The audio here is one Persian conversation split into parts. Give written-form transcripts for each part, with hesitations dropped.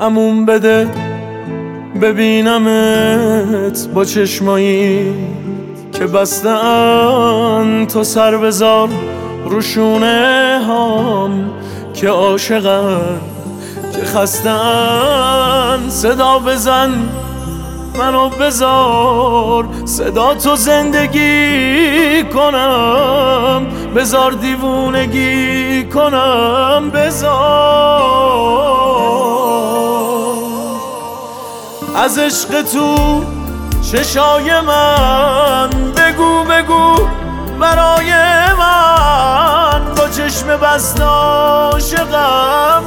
امون بده ببینمت با چشمایی که بستن، تو سر بذار روشونه هام که عاشقن که خستن. صدا بزن منو بذار صدا تو زندگی کنم، بذار دیوونگی کنم، بذار از عشق تو چشای من بگو بگو برای من، با چشم بسته عاشقم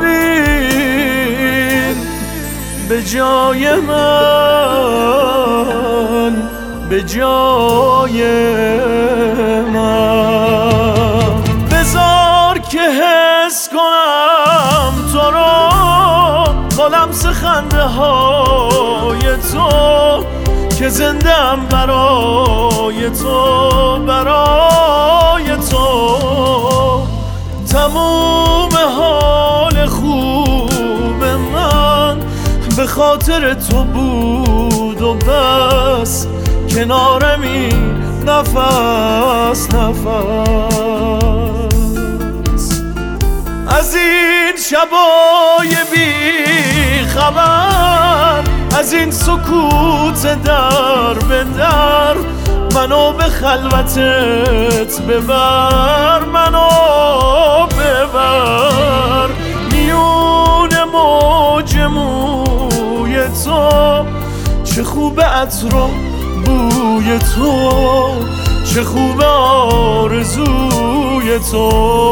ببین به جای من، به جای من. بذار که حس کنم تو رو با لمس خنده های تو که زندم برای تو، برای تو. تموم حال خوب من به خاطر تو بود و بس، کنارمی نفس نفس. از این شبای بی خبر، از این سکوت در به در، منو به خلوتت ببر، منو ببر. میون موج موی تو چه خوب عطر و بوی تو، چه خوب آرزوی تو.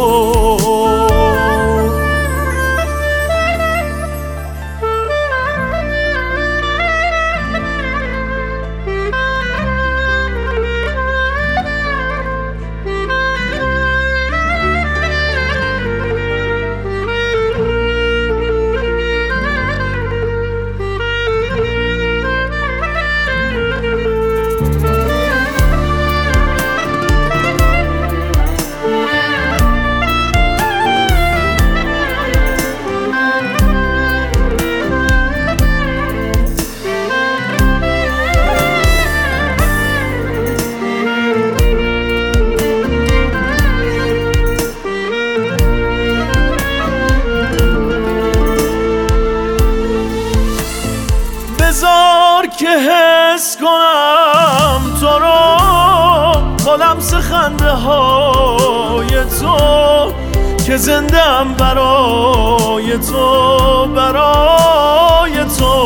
بذار که حس کنم تو رو با لمس خنده های تو که زندم برای تو، برای تو.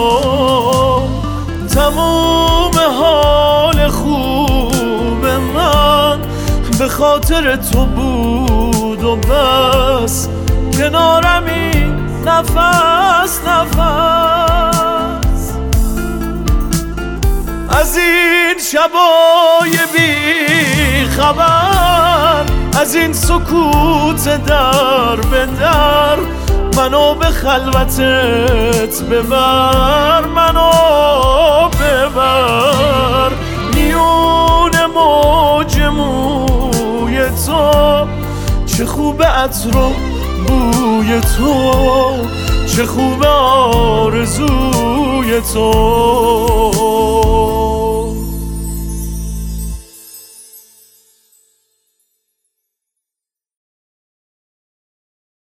تموم حال خوب من به خاطر تو بود و بس، کنارمی نفس نفس. از این شبای بی خبر، از این سکوت در به در، منو به خلوتت ببر، منو ببر. میون موج موی تو چه خوب عطر و بوی تو، چه خوب آرزوی تو.